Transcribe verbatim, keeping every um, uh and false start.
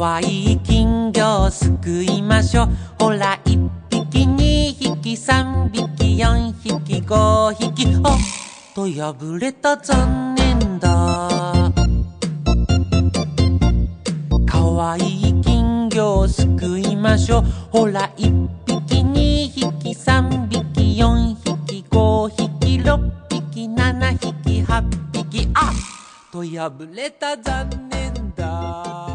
わいい金魚すくいましょう。ほらいっぴきにひきさんびきよんひきごひき、あっと破れた残念だ。かわいい金魚すくいましょう。ほらいっぴきにひきさんびきよんひきごひきろっぴきななひきはっぴき、あっと破れた残念だ。